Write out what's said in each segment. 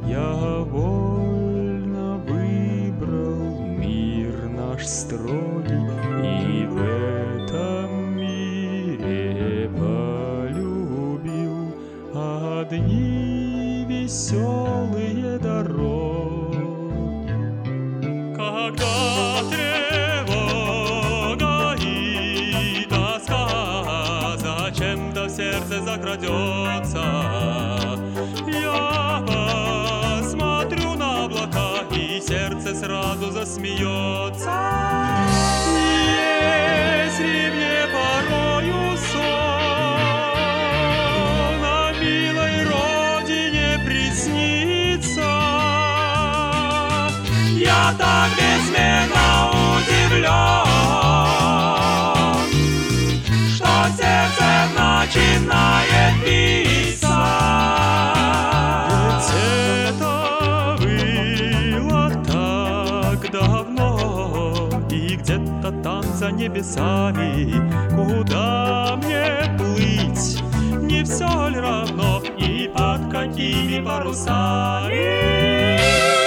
Я вольно выбрал мир наш строгий, и в этом мире полюбил одни веселые дороги. Когда тревога и тоска зачем-то в сердце закрадется, я посмотрю на облака, и сердце сразу засмеется. Если мне порою сон на милой родине приснится, я так безмерно удивлен, что сердце начинает биться. Ведь это было так давно, и где-то там за небесами, куда мне плыть, не все ли равно, и под какими парусами.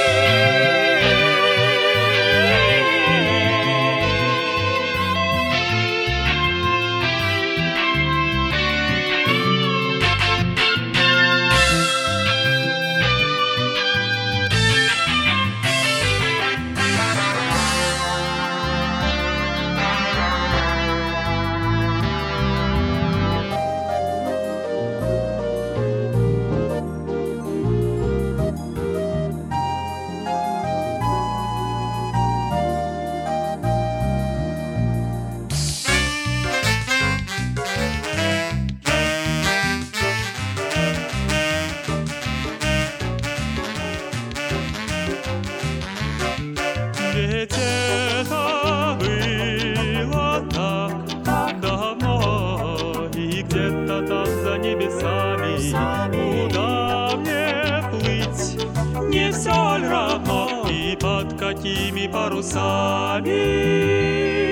Ведь это было так давно, и где-то там за небесами, куда мне плыть, не все ли равно, и под какими парусами.